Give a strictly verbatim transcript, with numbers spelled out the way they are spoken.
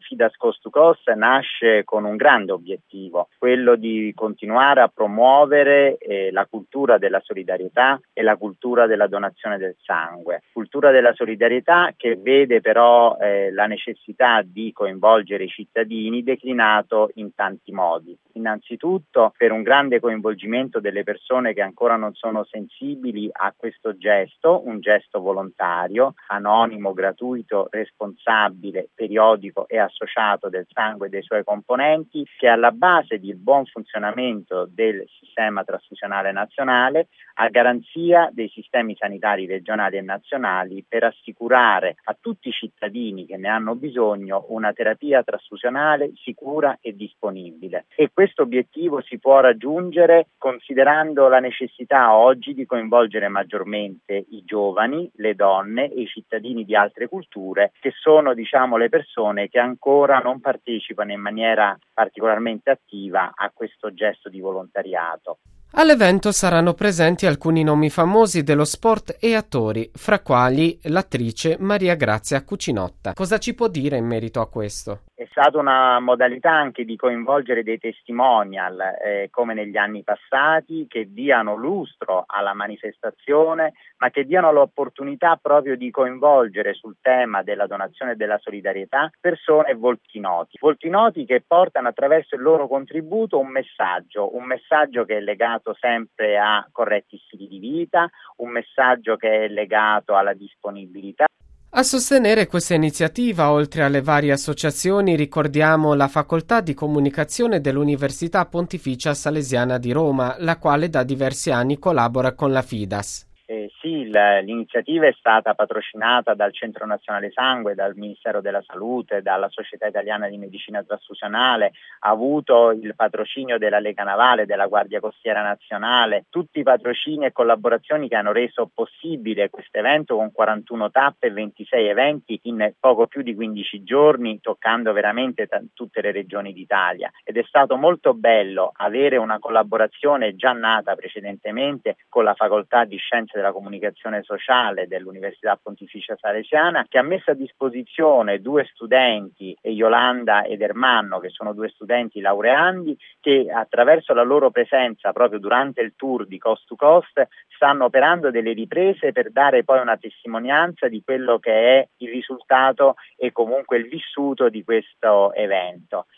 Fidas Coast to Coast nasce con un grande obiettivo, quello di continuare a promuovere eh, la cultura della solidarietà e la cultura della donazione del sangue. Cultura della solidarietà che vede però eh, la necessità di coinvolgere i cittadini declinato in tanti modi. Innanzitutto per un grande coinvolgimento delle persone che ancora non sono sensibili a questo gesto, un gesto volontario, anonimo, gratuito, responsabile, periodico e associato del sangue e dei suoi componenti, che è alla base del buon funzionamento del sistema trasfusionale nazionale, a garanzia dei sistemi sanitari regionali e nazionali per assicurare a tutti i cittadini che ne hanno bisogno una terapia trasfusionale sicura e disponibile. E questo obiettivo si può raggiungere considerando la necessità oggi di coinvolgere maggiormente i giovani, le donne e i cittadini di altre culture, che sono, diciamo, le persone che ancora non partecipano in maniera particolarmente attiva a questo gesto di volontariato. All'evento saranno presenti alcuni nomi famosi dello sport e attori, fra quali l'attrice Maria Grazia Cucinotta. Cosa ci può dire in merito a questo? È stata una modalità anche di coinvolgere dei testimonial, eh, come negli anni passati, che diano lustro alla manifestazione, ma che diano l'opportunità proprio di coinvolgere sul tema della donazione e della solidarietà persone e volti noti. Volti noti che portano attraverso il loro contributo un messaggio, un messaggio che è legato sempre a corretti stili di vita, un messaggio che è legato alla disponibilità. A sostenere questa iniziativa, oltre alle varie associazioni, ricordiamo la Facoltà di Comunicazione dell'Università Pontificia Salesiana di Roma, la quale da diversi anni collabora con la Fidas. Eh, sì, l'iniziativa è stata patrocinata dal Centro Nazionale Sangue, dal Ministero della Salute, dalla Società Italiana di Medicina Trasfusionale, ha avuto il patrocinio della Lega Navale, della Guardia Costiera Nazionale, tutti i patrocini e collaborazioni che hanno reso possibile questo evento con quarantuno tappe e ventisei eventi in poco più di quindici giorni, toccando veramente t- tutte le regioni d'Italia. Ed è stato molto bello avere una collaborazione già nata precedentemente con la Facoltà di Scienze della Comunicazione Sociale dell'Università Pontificia Salesiana, che ha messo a disposizione due studenti, Yolanda ed Ermanno, che sono due studenti laureandi, che attraverso la loro presenza proprio durante il tour di Coast to Coast stanno operando delle riprese per dare poi una testimonianza di quello che è il risultato e comunque il vissuto di questo evento.